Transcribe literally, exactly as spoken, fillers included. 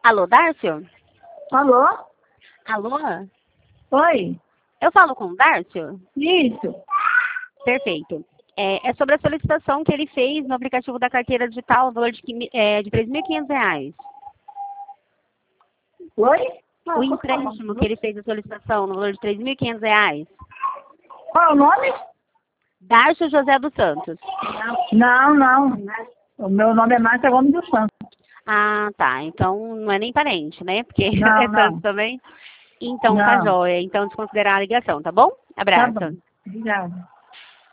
Alô, Dárcio? Alô? Alô? Oi? Eu falo com o Dárcio? Isso. Perfeito. É, é sobre a solicitação que ele fez no aplicativo da carteira digital, no valor de, quim- é, de três mil e quinhentos reais. Oi? O empréstimo que ele fez a solicitação no valor de três mil e quinhentos reais. Qual é o nome? Dárcio José dos Santos. Não, não. O meu nome é Márcia Gomes dos Santos. Ah, tá. Então não é nem parente, né? Porque Não, é Santos não. também. Então tá Não. joia. Então desconsiderar a ligação, tá bom? Tá Abraço. bom. Obrigada.